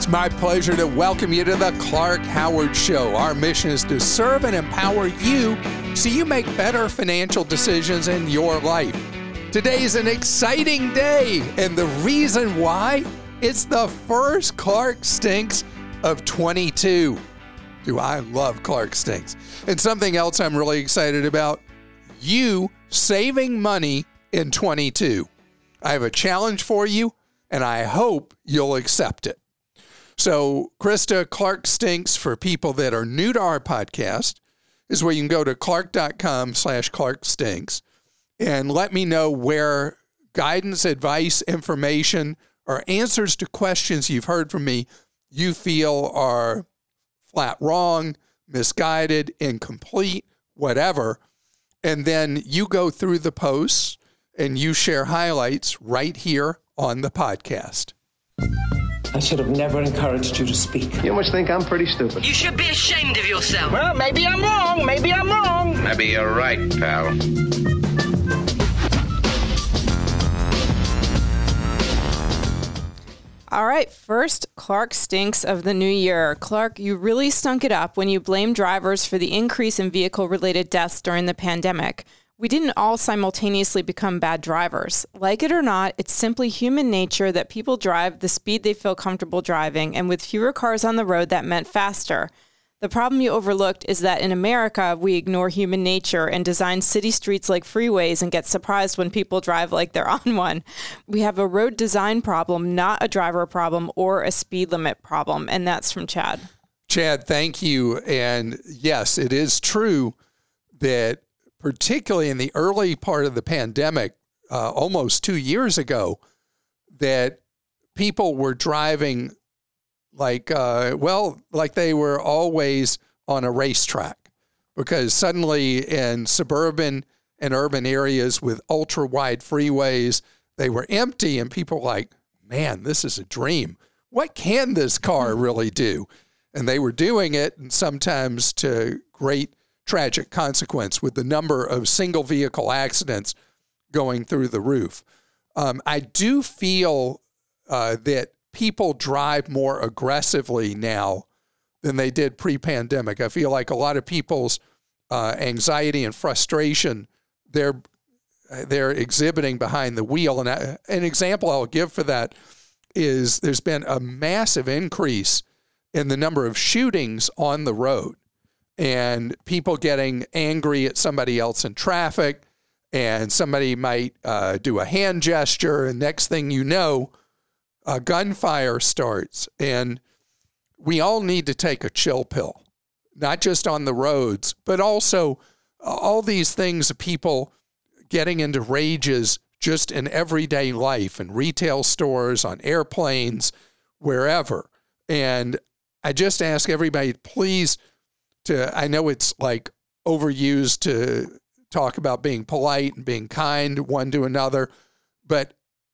It's my pleasure to welcome you to the Clark Howard Show. Our mission is to serve and empower you so you make better financial decisions in your life. Today is an exciting day, and the reason why, it's the first Clark Stinks of 22. Do I love Clark Stinks? And something else I'm really excited about, you saving money in 22. I have a challenge for you, and I hope you'll accept it. So, Krista, Clark Stinks, for people that are new to our podcast, is where you can go to clark.com/ClarkStinks and let me know where guidance, advice, information, or answers to questions you've heard from me you feel are flat wrong, misguided, incomplete, whatever. And then you go through the posts and you share highlights right here on the podcast. I should have never encouraged you to speak. You must think I'm pretty stupid. You should be ashamed of yourself. Well, maybe I'm wrong. Maybe I'm wrong. Maybe you're right, pal. All right, first, Clark Stinks of the new year. Clark, you really stunk it up when you blamed drivers for the increase in vehicle-related deaths during the pandemic. We didn't all simultaneously become bad drivers. Like it or not, it's simply human nature that people drive the speed they feel comfortable driving, and with fewer cars on the road, that meant faster. The problem you overlooked is that in America, we ignore human nature and design city streets like freeways and get surprised when people drive like they're on one. We have a road design problem, not a driver problem or a speed limit problem, and that's from Chad. Chad, thank you. And yes, it is true that particularly in the early part of the pandemic, almost 2 years ago, that people were driving like they were always on a racetrack, because suddenly in suburban and urban areas with ultra wide freeways, they were empty and people were like, man, this is a dream. What can this car really do? And they were doing it, and sometimes to great tragic consequence with the number of single vehicle accidents going through the roof. I do feel that people drive more aggressively now than they did pre-pandemic. I feel like a lot of people's anxiety and frustration, they're exhibiting behind the wheel. And an example I'll give for that is there's been a massive increase in the number of shootings on the road, and people getting angry at somebody else in traffic, and somebody might do a hand gesture, and next thing you know, a gunfire starts. And we all need to take a chill pill, not just on the roads, but also all these things of people getting into rages just in everyday life, in retail stores, on airplanes, wherever. And I just ask everybody, please, I know it's like overused to talk about being polite and being kind one to another, but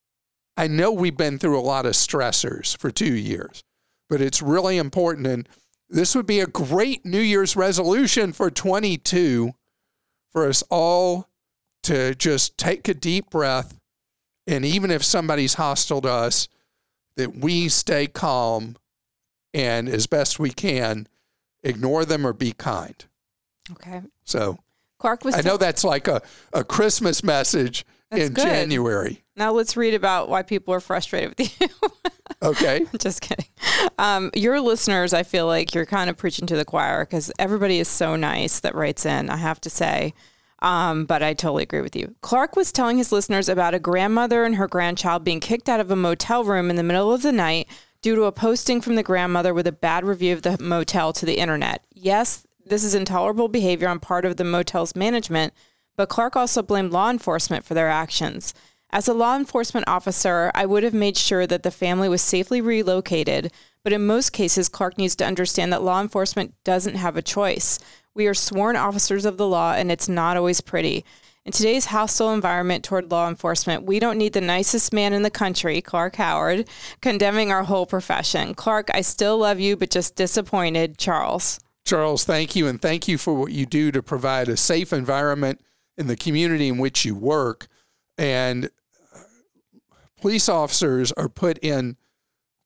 I know we've been through a lot of stressors for 2 years, but it's really important. And this would be a great New Year's resolution for 22 for us all to just take a deep breath. And even if somebody's hostile to us, that we stay calm and as best we can, ignore them or be kind. Okay. So Clark was I know that's like a Christmas message in good. January. Now let's read about why people are frustrated with you. Okay. Just kidding. Your listeners, I feel like you're kind of preaching to the choir, because everybody is so nice that writes in, I have to say. But I totally agree with you. Clark was telling his listeners about a grandmother and her grandchild being kicked out of a motel room in the middle of the night due to a posting from the grandmother with a bad review of the motel to the internet. Yes, this is intolerable behavior on part of the motel's management, but Clark also blamed law enforcement for their actions. As a law enforcement officer, I would have made sure that the family was safely relocated, but in most cases, Clark needs to understand that law enforcement doesn't have a choice. We are sworn officers of the law, and it's not always pretty. In today's hostile environment toward law enforcement, we don't need the nicest man in the country, Clark Howard, condemning our whole profession. Clark, I still love you, but just disappointed. Charles. Charles, thank you. And thank you for what you do to provide a safe environment in the community in which you work. And police officers are put in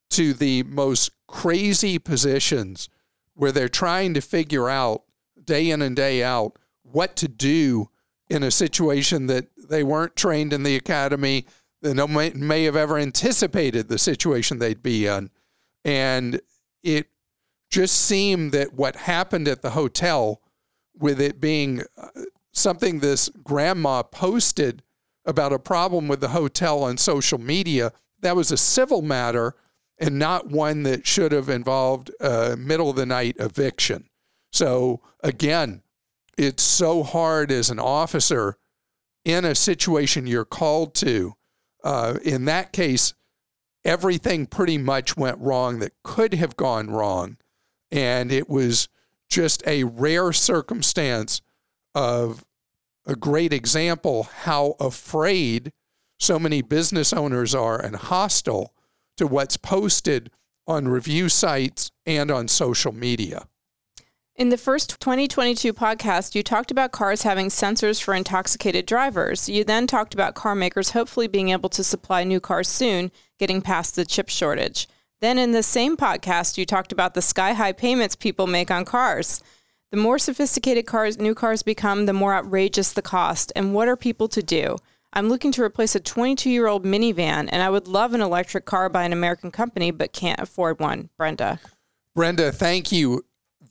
to the most crazy positions where they're trying to figure out day in and day out what to do in a situation that they weren't trained in the academy, that no may have ever anticipated the situation they'd be in. And it just seemed that what happened at the hotel, with it being something this grandma posted about a problem with the hotel on social media, that was a civil matter and not one that should have involved a middle of the night eviction. So again, it's so hard as an officer in a situation you're called to. In that case, everything pretty much went wrong that could have gone wrong. And it was just a rare circumstance of a great example how afraid so many business owners are and hostile to what's posted on review sites and on social media. In the first 2022 podcast, you talked about cars having sensors for intoxicated drivers. You then talked about car makers hopefully being able to supply new cars soon, getting past the chip shortage. Then in the same podcast, you talked about the sky-high payments people make on cars. The more sophisticated new cars become, the more outrageous the cost. And what are people to do? I'm looking to replace a 22-year-old minivan, and I would love an electric car by an American company, but can't afford one. Brenda. Brenda, thank you.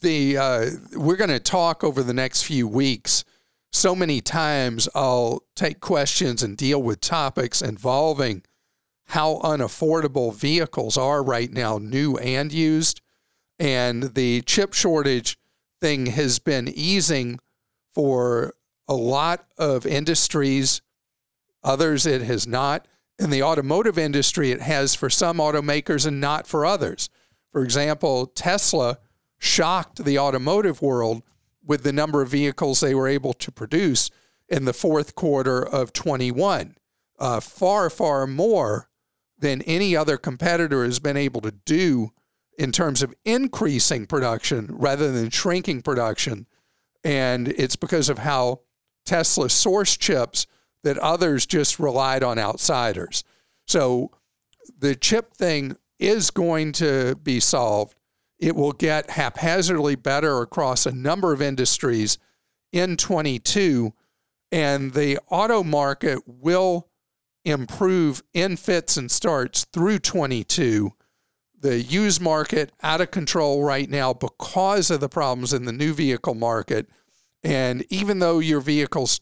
We're going to talk over the next few weeks. So many times I'll take questions and deal with topics involving how unaffordable vehicles are right now, new and used. And the chip shortage thing has been easing for a lot of industries. Others it has not. In the automotive industry, it has for some automakers and not for others. For example, Tesla shocked the automotive world with the number of vehicles they were able to produce in the fourth quarter of 21. Far, far more than any other competitor has been able to do in terms of increasing production rather than shrinking production. And it's because of how Tesla sourced chips that others just relied on outsiders. So the chip thing is going to be solved. It will get haphazardly better across a number of industries in 22, and the auto market will improve in fits and starts through 22. The used market out of control right now because of the problems in the new vehicle market. And even though your vehicle's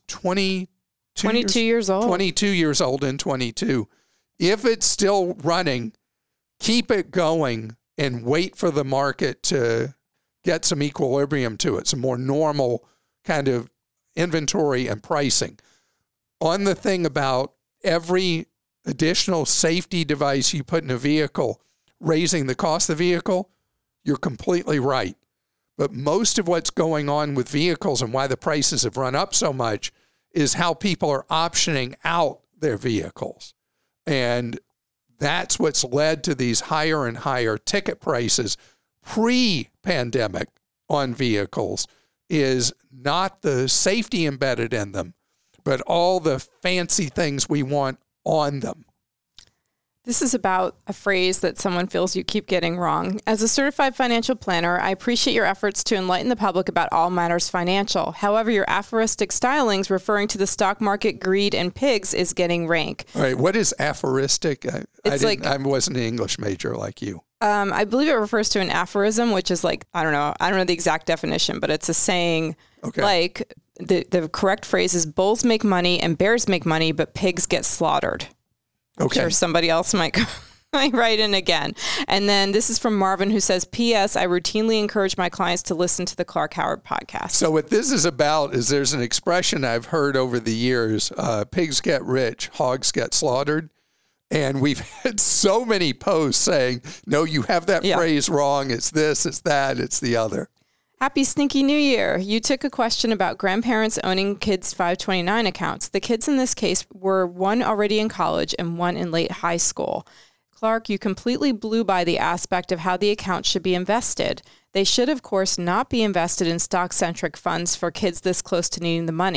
22 years old in 22, if it's still running, keep it going and wait for the market to get some equilibrium to it, some more normal kind of inventory and pricing. On the thing about every additional safety device you put in a vehicle raising the cost of the vehicle, you're completely right. But most of what's going on with vehicles and why the prices have run up so much is how people are optioning out their vehicles. And that's what's led to these higher and higher ticket prices pre-pandemic on vehicles, is not the safety embedded in them, but all the fancy things we want on them. This is about a phrase that someone feels you keep getting wrong. As a certified financial planner, I appreciate your efforts to enlighten the public about all matters financial. However, your aphoristic stylings referring to the stock market, greed, and pigs is getting rank. All right, what is aphoristic? I wasn't an English major like you. I believe it refers to an aphorism, which is like, I don't know the exact definition, but it's a saying like the correct phrase is bulls make money and bears make money, but pigs get slaughtered. Okay. I'm sure somebody else might write in again. And then this is from Marvin, who says, P.S. I routinely encourage my clients to listen to the Clark Howard podcast. So what this is about is there's an expression I've heard over the years, pigs get rich, hogs get slaughtered. And we've had so many posts saying, no, you have that phrase wrong. It's this, it's that, it's the other. Happy Stinky New Year. You took a question about grandparents owning kids' 529 accounts. The kids in this case were one already in college and one in late high school. Clark, you completely blew by the aspect of how the account should be invested. They should, of course, not be invested in stock-centric funds for kids this close to needing the money.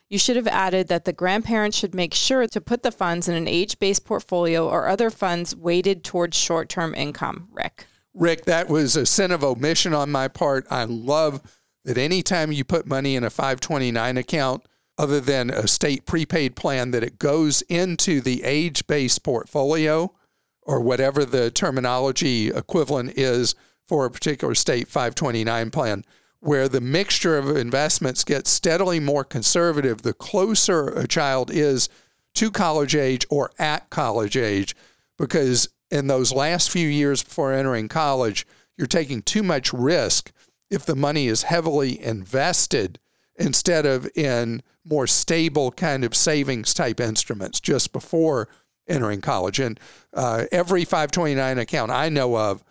You should have added that the grandparents should make sure to put the funds in an age-based portfolio or other funds weighted towards short-term income. Rick, that was a sin of omission on my part. I love that anytime you put money in a 529 account, other than a state prepaid plan, that it goes into the age-based portfolio or whatever the terminology equivalent is for a particular state 529 plan, where the mixture of investments gets steadily more conservative the closer a child is to college age or at college age, because in those last few years before entering college, you're taking too much risk if the money is heavily invested instead of in more stable kind of savings type instruments just before entering college. And every 529 account I know of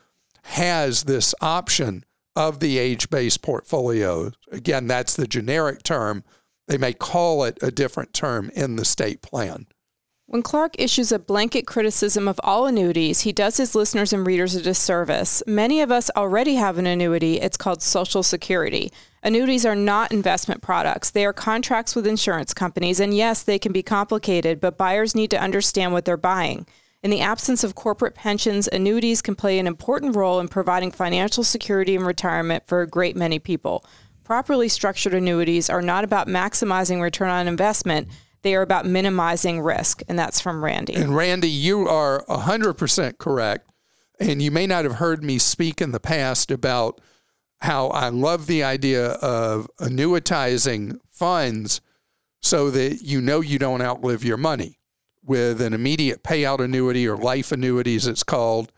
has this option of the age-based portfolio. Again, that's the generic term. They may call it a different term in the state plan. When Clark issues a blanket criticism of all annuities, he does his listeners and readers a disservice. Many of us already have an annuity. It's called Social Security. Annuities are not investment products. They are contracts with insurance companies, and yes, they can be complicated, but buyers need to understand what they're buying. In the absence of corporate pensions, annuities can play an important role in providing financial security in retirement for a great many people. Properly structured annuities are not about maximizing return on investment. They are about minimizing risk, and that's from Randy. And Randy, you are 100% correct, and you may not have heard me speak in the past about how I love the idea of annuitizing funds so that you know you don't outlive your money, with an immediate payout annuity, or life annuity as it's called,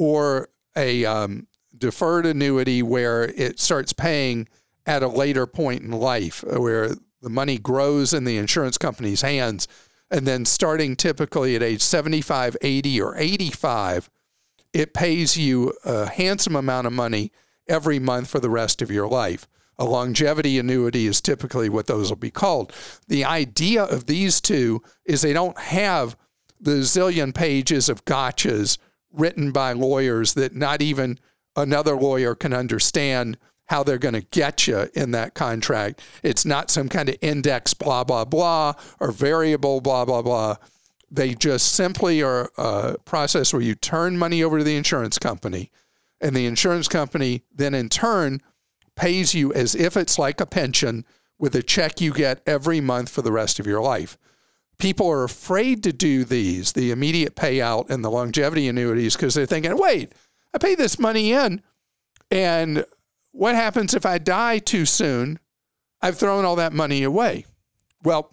or a deferred annuity where it starts paying at a later point in life, where the money grows in the insurance company's hands, and then starting typically at age 75, 80, or 85, it pays you a handsome amount of money every month for the rest of your life. A longevity annuity is typically what those will be called. The idea of these two is they don't have the zillion pages of gotchas written by lawyers that not even another lawyer can understand how they're going to get you in that contract. It's not some kind of index blah, blah, blah, or variable blah, blah, blah. They just simply are a process where you turn money over to the insurance company, and the insurance company then in turn pays you as if it's like a pension with a check you get every month for the rest of your life. People are afraid to do these, the immediate payout and the longevity annuities, because they're thinking, wait, I pay this money in, and what happens if I die too soon? I've thrown all that money away. Well,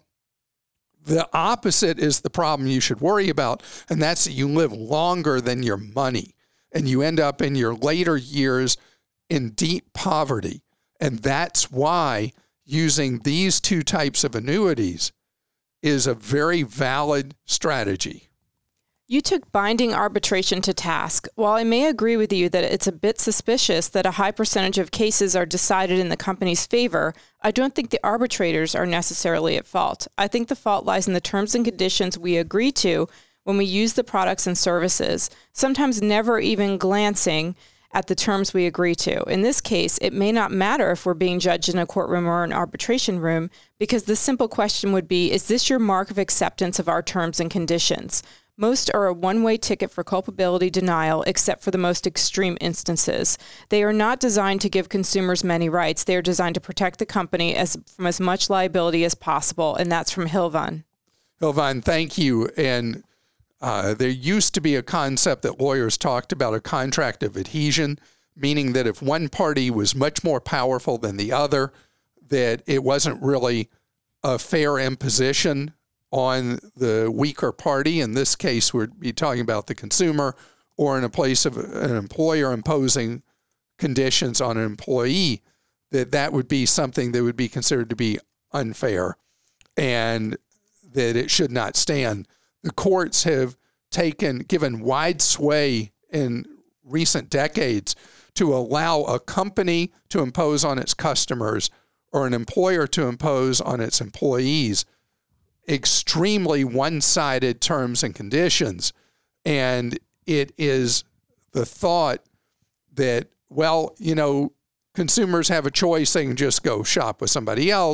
the opposite is the problem you should worry about, and that's that you live longer than your money, and you end up in your later years in deep poverty. And that's why using these two types of annuities is a very valid strategy. You took binding arbitration to task. While I may agree with you that it's a bit suspicious that a high percentage of cases are decided in the company's favor, I don't think the arbitrators are necessarily at fault. I think the fault lies in the terms and conditions we agree to when we use the products and services, sometimes never even glancing at the terms we agree to. In this case, it may not matter if we're being judged in a courtroom or an arbitration room, because the simple question would be, is this your mark of acceptance of our terms and conditions? Most are a one-way ticket for culpability denial, except for the most extreme instances. They are not designed to give consumers many rights. They are designed to protect the company from as much liability as possible, and that's from Hilvan. Hilvan, thank you. And there used to be a concept that lawyers talked about, a contract of adhesion, meaning that if one party was much more powerful than the other, that it wasn't really a fair imposition on the weaker party. In this case, we'd be talking about the consumer, or in a place of an employer imposing conditions on an employee, that would be something that would be considered to be unfair and that it should not stand. The courts have given wide sway in recent decades to allow a company to impose on its customers or an employer to impose on its employees extremely one-sided terms and conditions. And it is the thought that, well, consumers have a choice. They can just go shop with somebody else,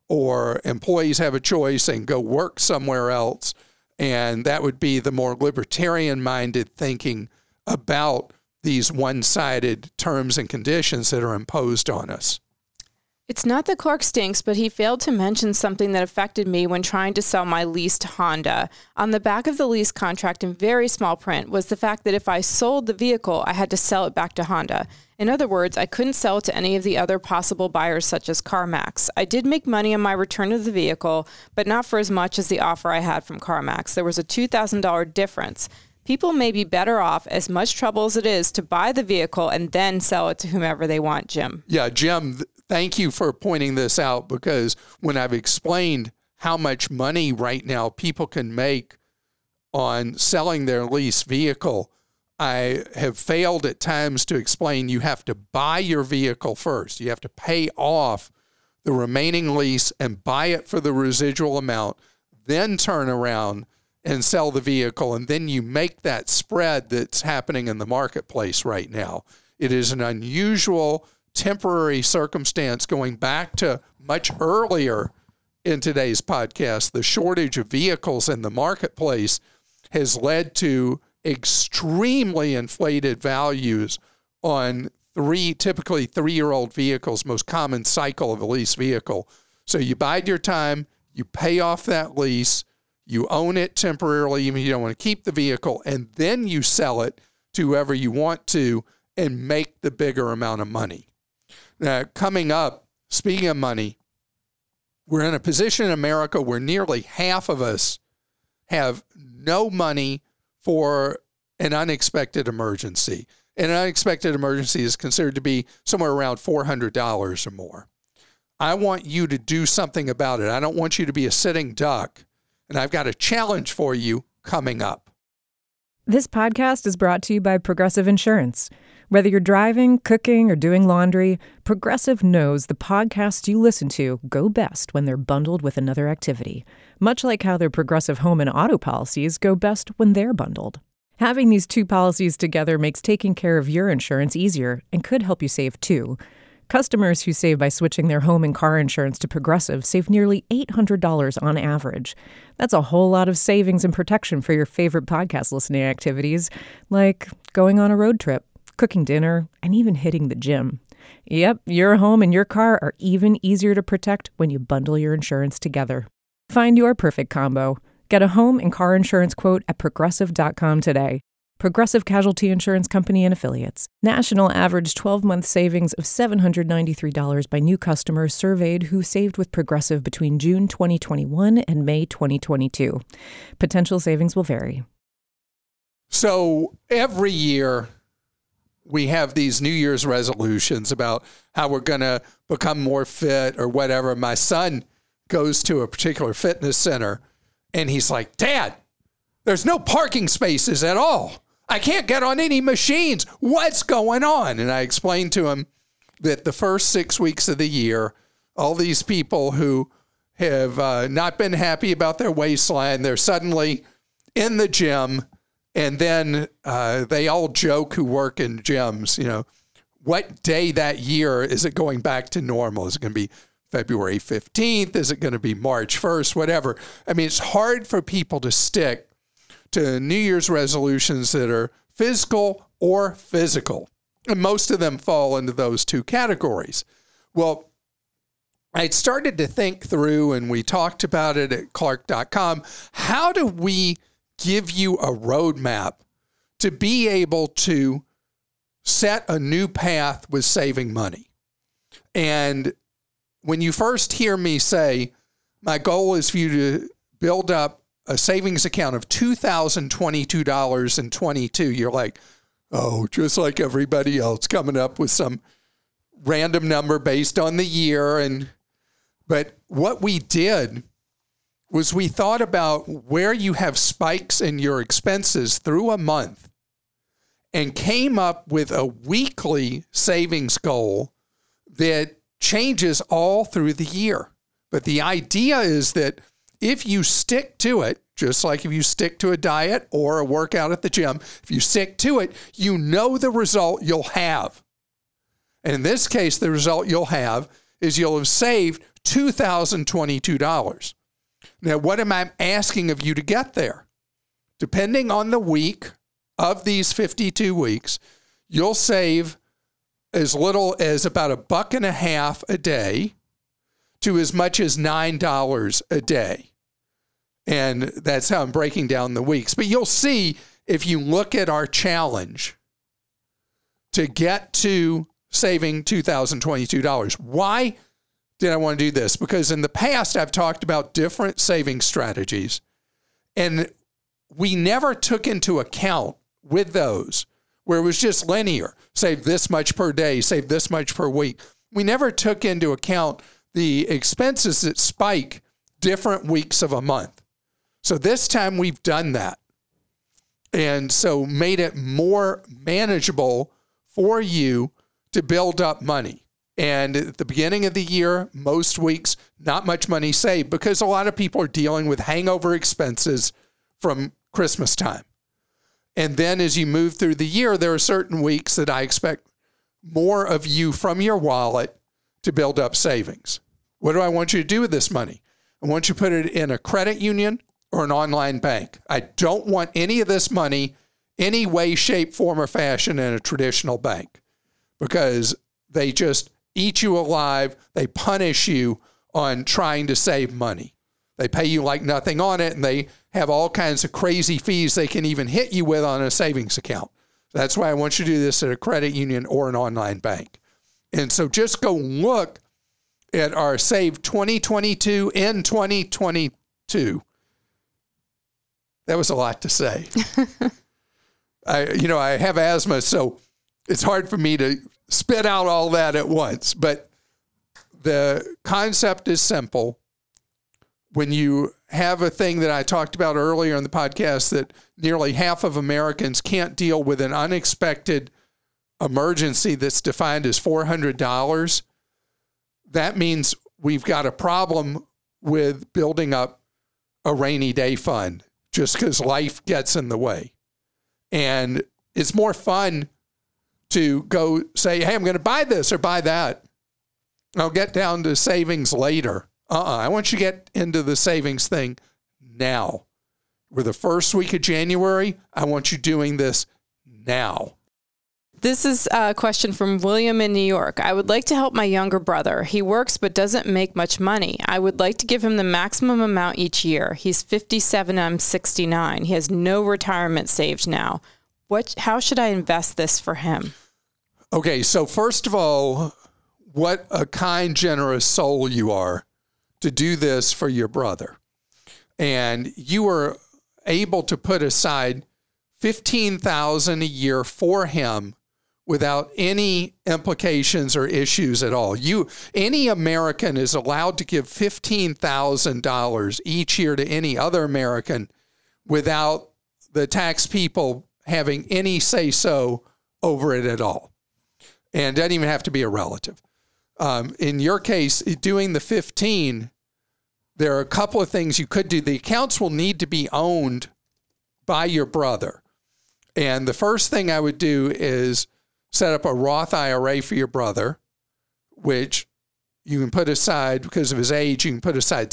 or employees have a choice and go work somewhere else. And that would be the more libertarian-minded thinking about these one-sided terms and conditions that are imposed on us. It's not that Clark stinks, but he failed to mention something that affected me when trying to sell my leased Honda. On the back of the lease contract in very small print was the fact that if I sold the vehicle, I had to sell it back to Honda. In other words, I couldn't sell it to any of the other possible buyers such as CarMax. I did make money on my return of the vehicle, but not for as much as the offer I had from CarMax. There was a $2,000 difference. People may be better off, as much trouble as it is, to buy the vehicle and then sell it to whomever they want, Jim. Yeah, Jim, thank you for pointing this out, because when I've explained how much money right now people can make on selling their lease vehicle, I have failed at times to explain you have to buy your vehicle first. You have to pay off the remaining lease and buy it for the residual amount, then turn around and sell the vehicle, and then you make that spread that's happening in the marketplace right now. It is an unusual temporary circumstance going back to much earlier in today's podcast. The shortage of vehicles in the marketplace has led to extremely inflated values on typically 3-year-old vehicles, most common cycle of a lease vehicle. So you bide your time, you pay off that lease, you own it temporarily, even if you don't want to keep the vehicle, and then you sell it to whoever you want to and make the bigger amount of money. Now, coming up, speaking of money, we're in a position in America where nearly half of us have no money for an unexpected emergency. And an unexpected emergency is considered to be somewhere around $400 or more. I want you to do something about it. I don't want you to be a sitting duck. And I've got a challenge for you coming up. This podcast is brought to you by Progressive Insurance. Whether you're driving, cooking, or doing laundry, Progressive knows the podcasts you listen to go best when they're bundled with another activity, much like how their Progressive home and auto policies go best when they're bundled. Having these two policies together makes taking care of your insurance easier and could help you save too. Customers who save by switching their home and car insurance to Progressive save nearly $800 on average. That's a whole lot of savings and protection for your favorite podcast listening activities, like going on a road trip, cooking dinner, and even hitting the gym. Yep, your home and your car are even easier to protect when you bundle your insurance together. Find your perfect combo. Get a home and car insurance quote at Progressive.com today. Progressive Casualty Insurance Company and Affiliates. National average 12-month savings of $793 by new customers surveyed who saved with Progressive between June 2021 and May 2022. Potential savings will vary. So every year we have these New Year's resolutions about how we're going to become more fit or whatever. My son goes to a particular fitness center and he's like, "Dad, there's no parking spaces at all. I can't get on any machines. What's going on?" And I explained to him that the first 6 weeks of the year, all these people who have not been happy about their waistline, they're suddenly in the gym. And then they all joke who work in gyms, what day that year is it going back to normal? Is it going to be February 15th? Is it going to be March 1st? Whatever. I mean, it's hard for people to stick to New Year's resolutions that are physical or physical. And most of them fall into those two categories. Well, I started to think through, and we talked about it at Clark.com, how do we give you a roadmap to be able to set a new path with saving money? And when you first hear me say, my goal is for you to build up a savings account of $2,022.22, you're like, oh, just like everybody else, coming up with some random number based on the year. But what we did was we thought about where you have spikes in your expenses through a month and came up with a weekly savings goal that changes all through the year. But the idea is that if you stick to it, just like if you stick to a diet or a workout at the gym, if you stick to it, you know the result you'll have. And in this case, the result you'll have is you'll have saved $2,022. Now, what am I asking of you to get there? Depending on the week of these 52 weeks, you'll save as little as about $1.50 a day to as much as $9 a day. And that's how I'm breaking down the weeks. But you'll see if you look at our challenge to get to saving $2,022. Why did I want to do this? Because in the past, I've talked about different saving strategies, and we never took into account with those where it was just linear, save this much per day, save this much per week. We never took into account the expenses that spike different weeks of a month. So this time we've done that. And so made it more manageable for you to build up money. And at the beginning of the year, most weeks, not much money saved because a lot of people are dealing with hangover expenses from Christmas time. And then as you move through the year, there are certain weeks that I expect more of you from your wallet to build up savings. What do I want you to do with this money? I want you to put it in a credit union or an online bank. I don't want any of this money, any way, shape, form, or fashion in a traditional bank because they just eat you alive. They punish you on trying to save money. They pay you like nothing on it, and they have all kinds of crazy fees they can even hit you with on a savings account. That's why I want you to do this at a credit union or an online bank. And so just go look at our Save 2022 in 2022. That was a lot to say. I have asthma, so it's hard for me to spit out all that at once. But the concept is simple. When you have a thing that I talked about earlier in the podcast that nearly half of Americans can't deal with an unexpected emergency that's defined as $400, that means we've got a problem with building up a rainy day fund just because life gets in the way. And it's more fun to go say, hey, I'm going to buy this or buy that. I'll get down to savings later. I want you to get into the savings thing now. We're the first week of January. I want you doing this now. This is a question from William in New York. I would like to help my younger brother. He works but doesn't make much money. I would like to give him the maximum amount each year. He's 57, I'm 69. He has no retirement saved now. How should I invest this for him? Okay, so first of all, what a kind, generous soul you are to do this for your brother. And you were able to put aside $15,000 a year for him without any implications or issues at all. Any American is allowed to give $15,000 each year to any other American without the tax people having any say-so over it at all. And it doesn't even have to be a relative. In your case, doing the 15, there are a couple of things you could do. The accounts will need to be owned by your brother. And the first thing I would do is set up a Roth IRA for your brother, which you can put aside, because of his age, you can put aside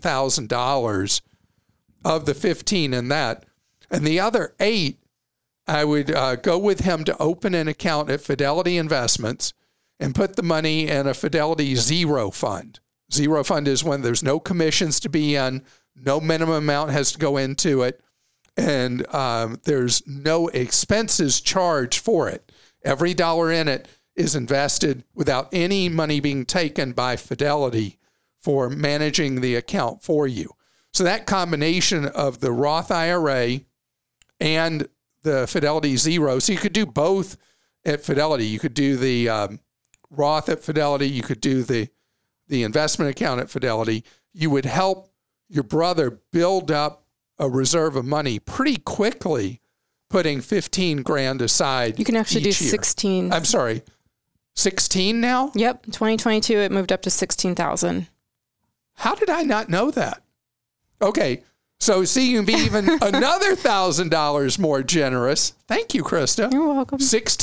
$7,000 of the 15 in that. And the other 8, I would go with him to open an account at Fidelity Investments and put the money in a Fidelity Zero Fund. Zero Fund is when there's no commissions to be in, no minimum amount has to go into it, and there's no expenses charged for it. Every dollar in it is invested without any money being taken by Fidelity for managing the account for you. So that combination of the Roth IRA and the Fidelity Zero, so you could do both at Fidelity. You could do the Roth at Fidelity. You could do the investment account at Fidelity. You would help your brother build up a reserve of money pretty quickly, putting $15,000 aside. You can actually do year. 16. I'm sorry, 16 now? Yep, 2022 it moved up to 16,000. How did I not know that? Okay, so see, you can be even another $1,000 more generous. Thank you, Krista. You're welcome.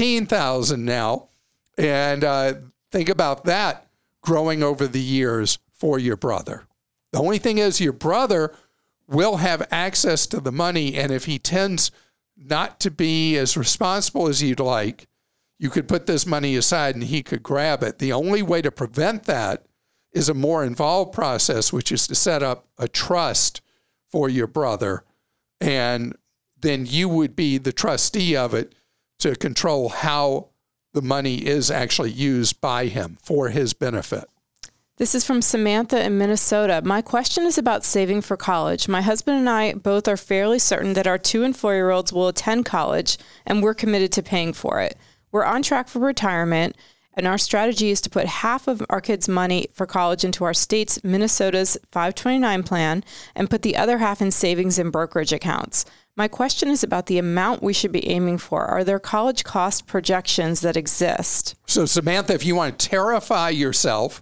16,000 now, and think about that growing over the years for your brother. The only thing is your brother will have access to the money, and if he tends not to be as responsible as you'd like, you could put this money aside and he could grab it. The only way to prevent that is a more involved process, which is to set up a trust for your brother, and then you would be the trustee of it to control how the money is actually used by him for his benefit. This is from Samantha in Minnesota. My question is about saving for college. My husband and I both are fairly certain that our 2- and 4-year-olds will attend college, and we're committed to paying for it. We're on track for retirement, and our strategy is to put half of our kids' money for college into our state's Minnesota's 529 plan and put the other half in savings and brokerage accounts. My question is about the amount we should be aiming for. Are there college cost projections that exist? So, Samantha, if you want to terrify yourself,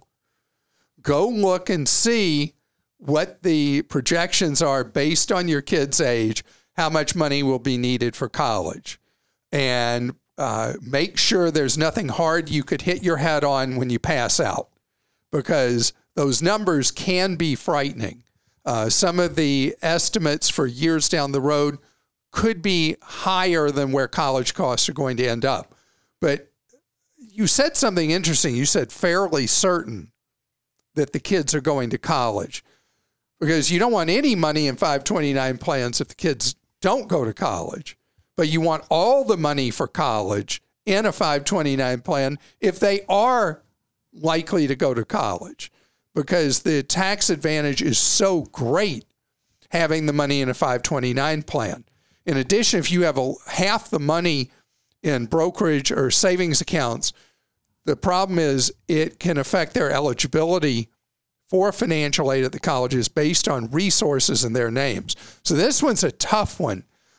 go look and see what the projections are based on your kid's age, how much money will be needed for college. And make sure there's nothing hard you could hit your head on when you pass out, because those numbers can be frightening. Some of the estimates for years down the road could be higher than where college costs are going to end up. But you said something interesting. You said fairly certain that the kids are going to college, because you don't want any money in 529 plans if the kids don't go to college, but you want all the money for college in a 529 plan if they are likely to go to college, because the tax advantage is so great having the money in a 529 plan. In addition, if you have half the money in brokerage or savings accounts, the problem is it can affect their eligibility for financial aid at the colleges based on resources in their names. So this one's a tough one.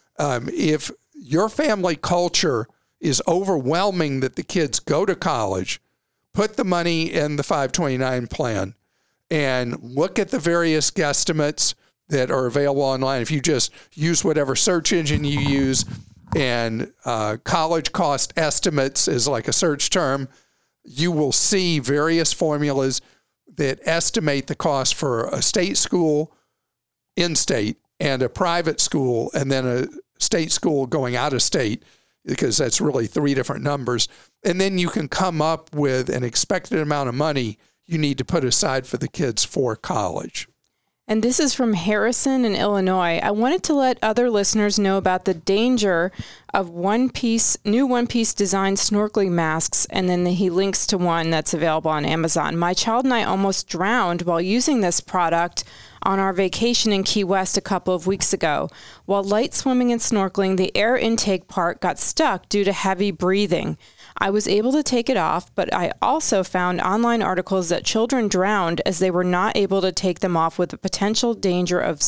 If your family culture is overwhelming that the kids go to college, put the money in the 529 plan and look at the various guesstimates that are available online. If you just use whatever search engine you use, and college cost estimates is like a search term, you will see various formulas that estimate the cost for a state school in-state and a private school, and then a state school going out of state, because that's really 3 different numbers. And then you can come up with an expected amount of money you need to put aside for the kids for college. And this is from Harrison in Illinois. I wanted to let other listeners know about the danger of new one-piece design snorkeling masks, and then he links to one that's available on Amazon. My child and I almost drowned while using this product on our vacation in Key West a couple of weeks ago. While light swimming and snorkeling, the air intake part got stuck due to heavy breathing. I was able to take it off, but I also found online articles that children drowned as they were not able to take them off, with the potential danger of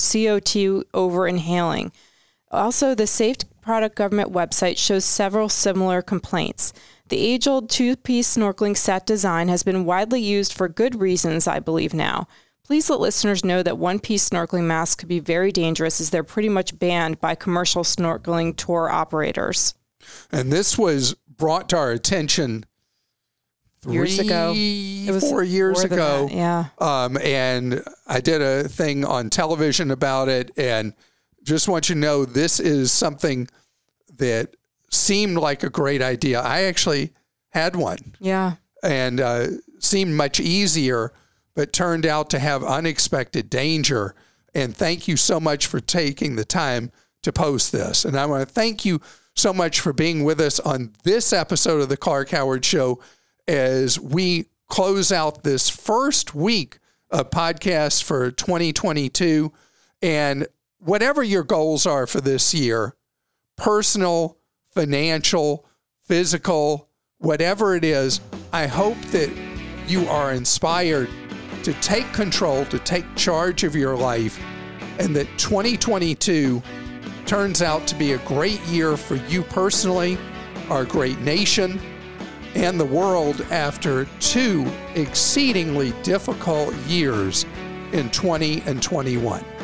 CO2 over-inhaling. Also, the Safe Product Government website shows several similar complaints. The age-old 2-piece snorkeling set design has been widely used for good reasons, I believe now. Please let listeners know that one-piece snorkeling masks could be very dangerous, as they're pretty much banned by commercial snorkeling tour operators. And this was brought to our attention 4 years ago. Yeah. And I did a thing on television about it, and just want you to know this is something that seemed like a great idea. I actually had one. Yeah. And seemed much easier, but turned out to have unexpected danger. And thank you so much for taking the time to post this. And I want to thank you so much for being with us on this episode of the Clark Howard Show as we close out this first week of podcasts for 2022. And whatever your goals are for this year, personal, financial, physical, whatever it is, I hope that you are inspired to take control, to take charge of your life, and that 2022 turns out to be a great year for you personally, our great nation, and the world after 2 exceedingly difficult years in 20 and 21.